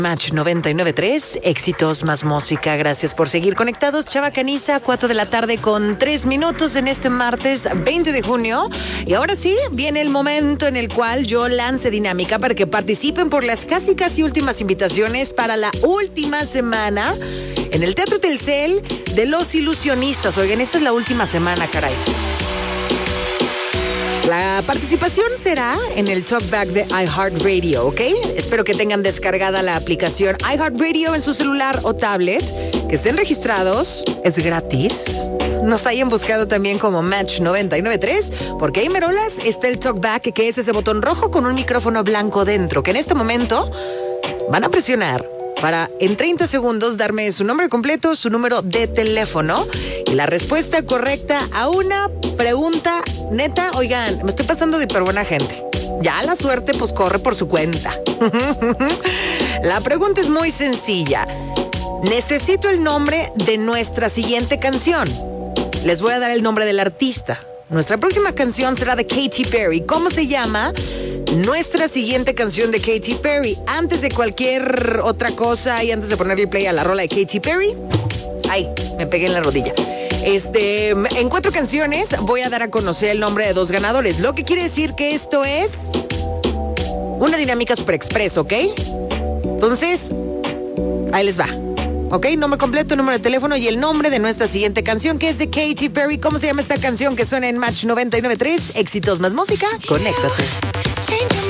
Match 99.3, éxitos más música. Gracias por seguir conectados. Chava Caniza, 4 de la tarde con 3 minutos en este martes 20 de junio. Y ahora sí, viene el momento en el cual yo lance dinámica para que participen por las casi últimas invitaciones para la última semana en el Teatro Telcel de Los Ilusionistas. Oigan, esta es la última semana, caray. La participación será en el Talkback de iHeartRadio, ¿ok? Espero que tengan descargada la aplicación iHeartRadio en su celular o tablet, que estén registrados, es gratis. Nos hayan buscado también como Match 99.3, porque ahí, merolas, está el Talkback, que es ese botón rojo con un micrófono blanco dentro, que en este momento van a presionar para en 30 segundos darme su nombre completo, su número de teléfono y la respuesta correcta a una pregunta neta. Oigan, me estoy pasando de hiper buena gente. Ya la suerte pues corre por su cuenta. La pregunta es muy sencilla. Necesito el nombre de nuestra siguiente canción. Les voy a dar el nombre del artista. Nuestra próxima canción será de Katy Perry. ¿Cómo se llama nuestra siguiente canción de Katy Perry? Antes de cualquier otra cosa y antes de ponerle play a la rola de Katy Perry, ay, me pegué en la rodilla. En 4 canciones voy a dar a conocer el nombre de 2 ganadores, lo que quiere decir que esto es una dinámica super express, ¿ok? Entonces, ahí les va. Ok, nombre completo, número de teléfono y el nombre de nuestra siguiente canción, que es de Katy Perry. ¿Cómo se llama esta canción que suena en Match 99.3? Éxitos más música, conéctate.